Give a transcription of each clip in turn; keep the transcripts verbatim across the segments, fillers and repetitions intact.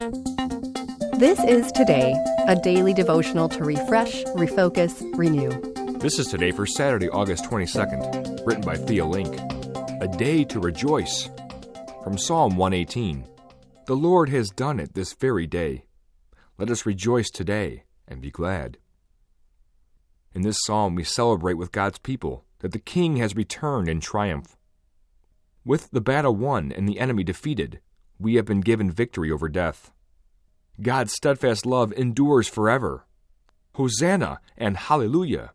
This is Today, a daily devotional to refresh, refocus, renew. This is Today for Saturday, August twenty-second, written by Thea Link. A day to rejoice. From Psalm one eighteen. The Lord has done it this very day. Let us rejoice today and be glad. In this psalm, we celebrate with God's people that the King has returned in triumph. With the battle won and the enemy defeated, we have been given victory over death. God's steadfast love endures forever. Hosanna and hallelujah.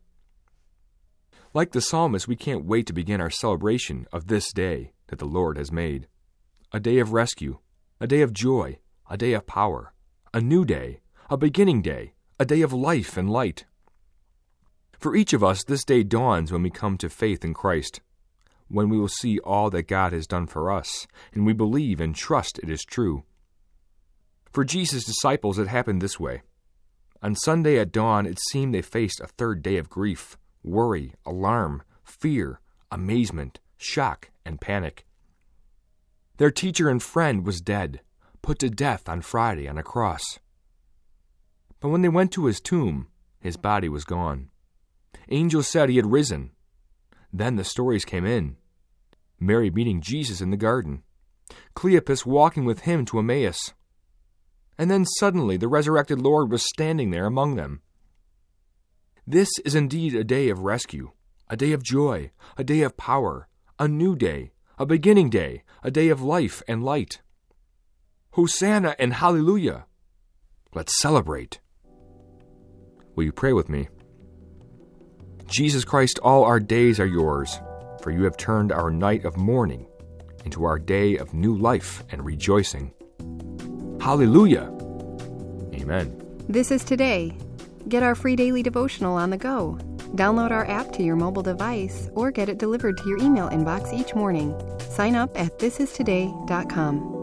Like the psalmist, we can't wait to begin our celebration of this day that the Lord has made. A day of rescue, a day of joy, a day of power, a new day, a beginning day, a day of life and light. For each of us, this day dawns when we come to faith in Christ, when we will see all that God has done for us, and we believe and trust it is true. For Jesus' disciples, it happened this way. On Sunday at dawn, it seemed they faced a third day of grief, worry, alarm, fear, amazement, shock, and panic. Their teacher and friend was dead, put to death on Friday on a cross. But when they went to his tomb, his body was gone. Angels said he had risen. Then the stories came in. Mary meeting Jesus in the garden. Cleopas walking with him to Emmaus. And then suddenly the resurrected Lord was standing there among them. This is indeed a day of rescue, a day of joy, a day of power, a new day, a beginning day, a day of life and light. Hosanna and hallelujah. Let's celebrate. Will you pray with me? Jesus Christ, all our days are yours, for you have turned our night of mourning into our day of new life and rejoicing. Hallelujah. Amen. This is Today. Get our free daily devotional on the go. Download our app to your mobile device or get it delivered to your email inbox each morning. Sign up at this is today dot com.